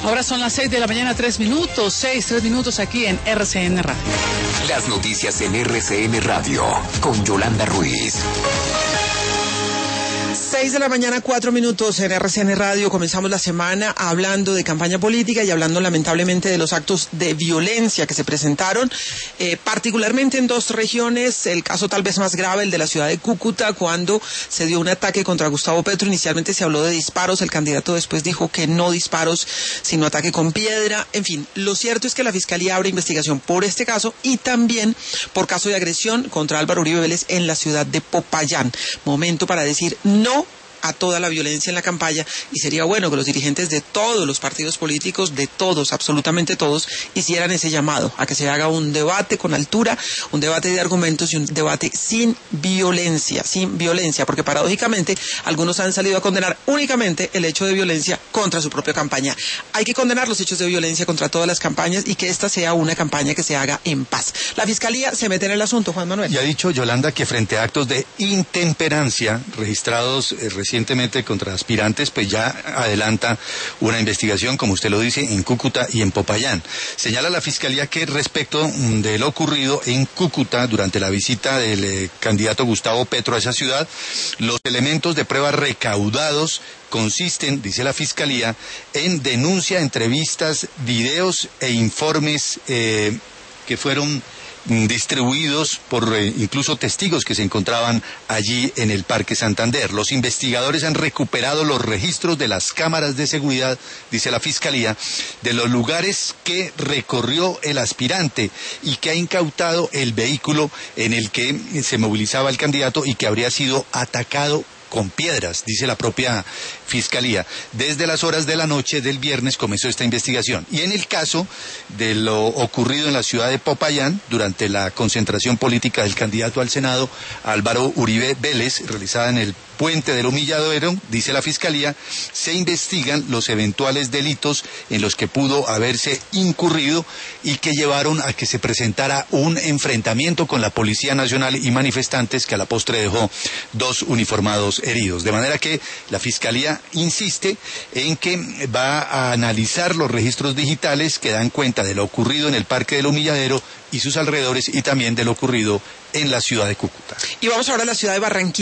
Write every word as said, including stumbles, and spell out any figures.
Ahora son las seis de la mañana, tres minutos, seis, tres minutos aquí en R C N Radio. Las noticias en R C N Radio, con Yolanda Ruiz. seis de la mañana, cuatro minutos en R C N Radio. Comenzamos la semana hablando de campaña política y hablando lamentablemente de los actos de violencia que se presentaron, eh, particularmente en dos regiones. El caso tal vez más grave, el de la ciudad de Cúcuta, cuando se dio un ataque contra Gustavo Petro. Inicialmente se habló de disparos, el candidato después dijo que no disparos, sino ataque con piedra. En fin, lo cierto es que la Fiscalía abre investigación por este caso y también por caso de agresión contra Álvaro Uribe Vélez en la ciudad de Popayán. Momento para decir no a toda la violencia en la campaña, y sería bueno que los dirigentes de todos los partidos políticos, de todos, absolutamente todos, hicieran ese llamado a que se haga un debate con altura, un debate de argumentos y un debate sin violencia, sin violencia, porque paradójicamente algunos han salido a condenar únicamente el hecho de violencia contra su propia campaña. Hay que condenar los hechos de violencia contra todas las campañas y que esta sea una campaña que se haga en paz. La Fiscalía se mete en el asunto, Juan Manuel. Y ha dicho Yolanda que frente a actos de intemperancia registrados eh, recientemente contra aspirantes, pues ya adelanta una investigación, como usted lo dice, en Cúcuta y en Popayán. Señala la Fiscalía que respecto de lo ocurrido en Cúcuta durante la visita del eh, candidato Gustavo Petro a esa ciudad, los elementos de prueba recaudados consisten, dice la Fiscalía, en denuncia, entrevistas, videos e informes eh, que fueron distribuidos por eh, incluso testigos que se encontraban allí en el Parque Santander. Los investigadores han recuperado los registros de las cámaras de seguridad, dice la Fiscalía, de los lugares que recorrió el aspirante y que ha incautado el vehículo en el que se movilizaba el candidato y que habría sido atacado con piedras, dice la propia Fiscalía. Desde las horas de la noche del viernes comenzó esta investigación. Y en el caso de lo ocurrido en la ciudad de Popayán, durante la concentración política del candidato al Senado, Álvaro Uribe Vélez, realizada en el Puente del Humilladero, dice la Fiscalía, se investigan los eventuales delitos en los que pudo haberse incurrido y que llevaron a que se presentara un enfrentamiento con la Policía Nacional y manifestantes que a la postre dejó dos uniformados heridos. De manera que la Fiscalía insiste en que va a analizar los registros digitales que dan cuenta de lo ocurrido en el Parque del Humilladero y sus alrededores y también de lo ocurrido en la ciudad de Cúcuta. Y vamos ahora a la ciudad de Barranquilla.